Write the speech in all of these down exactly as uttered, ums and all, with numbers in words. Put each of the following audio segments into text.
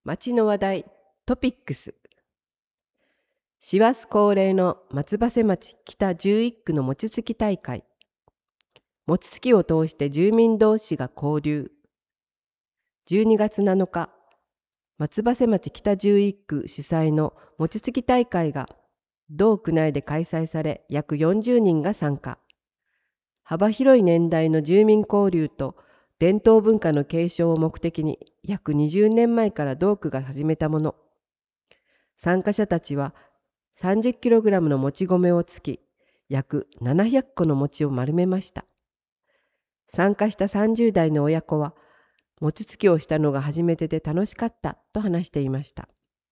町の話題トピックス。師走恒例の松葉瀬町北じゅういっくの餅つき大会。餅つきを通して住民同士が交流。じゅうにがつなのか、松葉瀬町北じゅういっく主催の餅つき大会が同区内で開催され、約よんじゅうにんが参加。幅広い年代の住民交流と伝統文化の継承を目的に、約にじゅうねんまえから同区が始めたもの。参加者たちは さんじゅっキログラム のもち米をつき、約ななひゃっこの餅を丸めました。参加したさんじゅうだいの親子は、餅つきをしたのが初めてで楽しかったと話していました。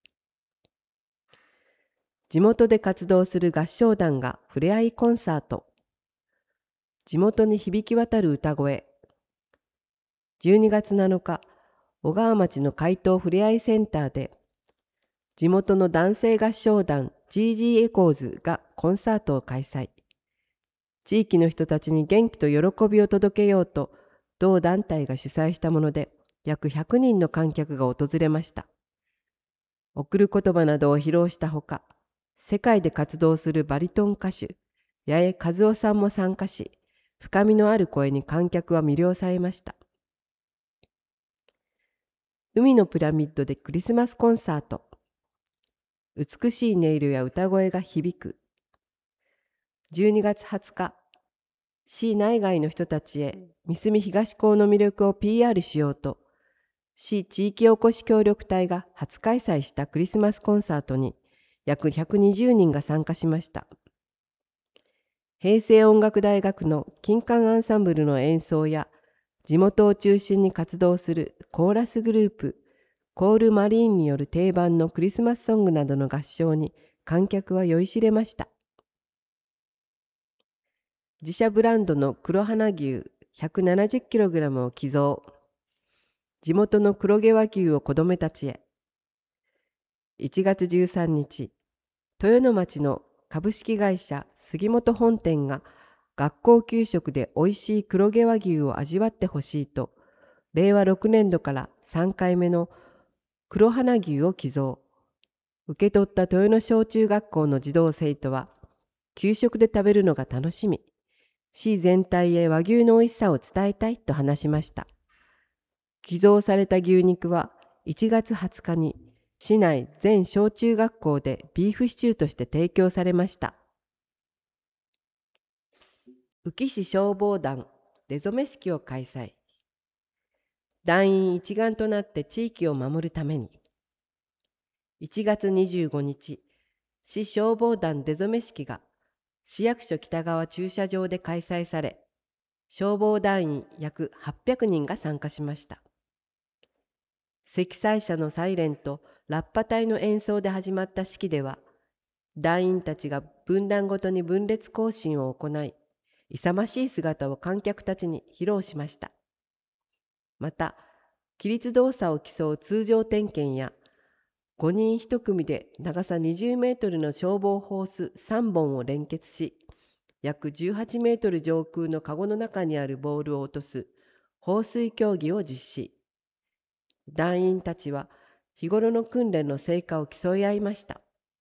地元で活動する合唱団がふれあいコンサート。地元に響き渡る歌声。じゅうにがつなのか、小川町の海東ふれあいセンターで、地元の男性合唱団 ジージー エコーズがコンサートを開催。地域の人たちに元気と喜びを届けようと、同団体が主催したもので、約ひゃくにんの観客が訪れました。贈る言葉などを披露したほか、世界で活動するバリトン歌手、八重和夫さんも参加し、深みのある声に観客は魅了されました。海のピラミッドでクリスマスコンサート。美しい音色や歌声が響く。じゅうにがつはつか、市内外の人たちへ三隅東港の魅力を ピーアール しようと、市地域おこし協力隊が初開催したクリスマスコンサートに約ひゃくにじゅうにんが参加しました。平成音楽大学の金管アンサンブルの演奏や、地元を中心に活動するコーラスグループ、コールマリーンによる定番のクリスマスソングなどの合唱に観客は酔いしれました。自社ブランドの黒花牛 ひゃくななじゅっキログラム を寄贈。地元の黒毛和牛を子どもたちへ。いちがつじゅうさんにち、豊野町の株式会社杉本本店が学校給食でおいしい黒毛和牛を味わってほしいと、れいわろくねんどからさんかいめの黒花牛を寄贈。受け取った豊野小中学校の児童生徒は、給食で食べるのが楽しみ、市全体へ和牛の美味しさを伝えたいと話しました。寄贈された牛肉はいちがつはつかに市内全小中学校でビーフシチューとして提供されました。宇城市消防団出初め式を開催。団員一丸となって地域を守るために。いちがつにじゅうごにち、市消防団出初め式が市役所北側駐車場で開催され、消防団員約はっぴゃくにんが参加しました。積載車のサイレンとラッパ隊の演奏で始まった式では、団員たちが分団ごとに分列行進を行い、勇ましい姿を観客たちに披露しました。また、規律動作を競う通常点検や、ごにんいち組で長さにじゅうメートルの消防ホースさんぼんを連結し、約じゅうはちメートル上空のカゴの中にあるボールを落とす放水競技を実施。団員たちは日頃の訓練の成果を競い合いました。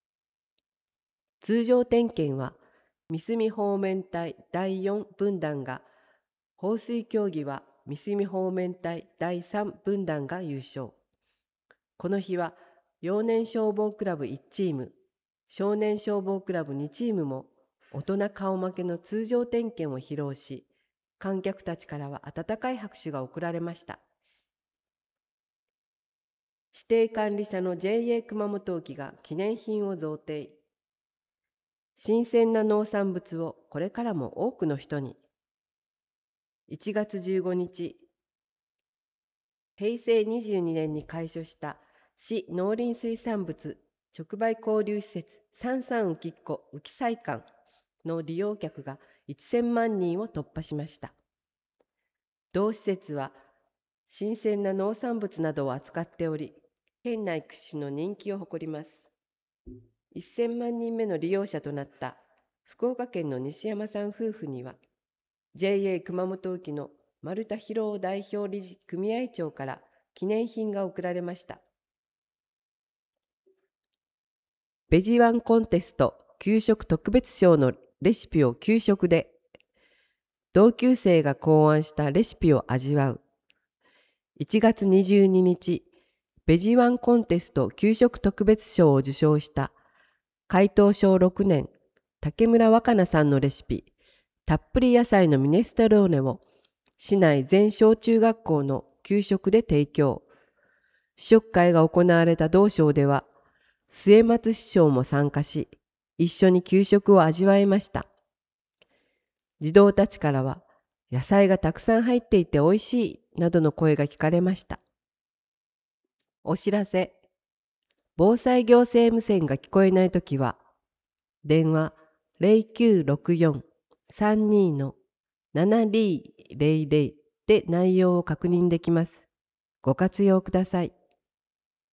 通常点検は三隅方面隊だいよん分団が、放水競技は三隅方面隊だいさん分団が優勝。この日は幼年消防クラブいちチーム、少年消防クラブにチームも大人顔負けの通常点検を披露し、観客たちからは温かい拍手が送られました。指定管理者の ジェーエー 熊本沖が記念品を贈呈。新鮮な農産物をこれからも多くの人に。いちがつじゅうごにち、へいせいにじゅうにねんに開所した市農林水産物直売交流施設三三浮きっ子浮菜館の利用客がせんまんにんを突破しました。同施設は新鮮な農産物などを扱っており、県内屈指の人気を誇ります。せんまんにんめの利用者となった福岡県の西山さん夫婦には、ジェーエー 熊本沖の丸田博夫代表理事組合長から記念品が贈られました。 ベジワンコンテスト給食特別賞のレシピを給食で、同級生が考案したレシピを味わう。いちがつにじゅうににち、ベジワンコンテスト給食特別賞を受賞した開東小ろくねん竹村若菜さんのレシピ、たっぷり野菜のミネストローネを市内全小中学校の給食で提供。試食会が行われた同賞では、末松市長も参加し、一緒に給食を味わいました。児童たちからは、野菜がたくさん入っていておいしいなどの声が聞かれました。お知らせ。防災行政無線が聞こえないときは、電話 ゼロきゅうろくよん さんに ななにーゼロゼロで内容を確認できます。ご活用ください。